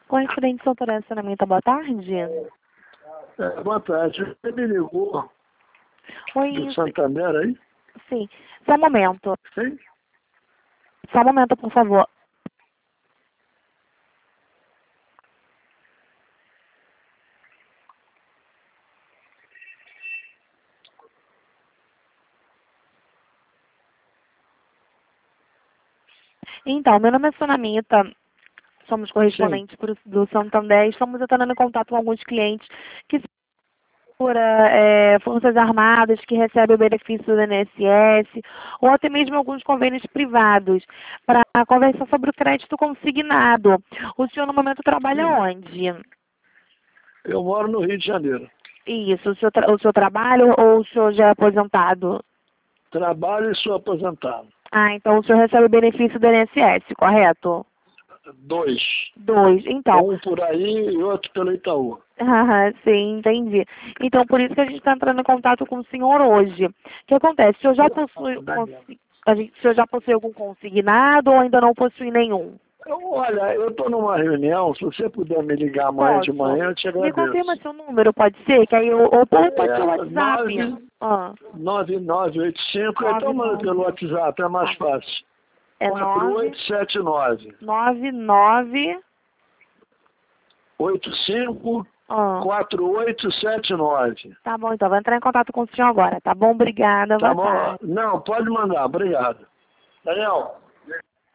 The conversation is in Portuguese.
Correspondente São Estacionamento, boa tarde. Boa tarde. Você me ligou Oi, do Santander aí? sim. Só um momento. Sim? Só um momento, por favor. Então, meu nome é Sonamita. Somos correspondentes do Santander. Estamos entrando em contato com alguns clientes que Forças Armadas, que recebem o benefício do INSS, ou até mesmo alguns convênios privados, para conversar sobre o crédito consignado. O senhor, no momento, trabalha onde? Eu moro no Rio de Janeiro. Isso, o senhor trabalha ou o senhor já é aposentado? Trabalho e sou aposentado. Ah, então o senhor recebe o benefício do INSS, correto? 2. Então. Um por aí e outro pelo Itaú. Sim, entendi. Então, por isso que a gente está entrando em contato com o senhor hoje. O que acontece? O senhor já possui, o senhor já possui algum consignado ou ainda não possui nenhum? Olha, eu estou numa reunião, se você puder me ligar amanhã de manhã, eu te Me agradeço. confirma seu número, pode ser? Que aí ou pode ser o WhatsApp. 9985, então manda pelo WhatsApp, é mais fácil. É 4879. 99 85 4879. Tá bom, então. Vou entrar em contato com o senhor agora, tá bom? Obrigada, Tá boa bom? tarde. Não, pode mandar, obrigado. Daniel.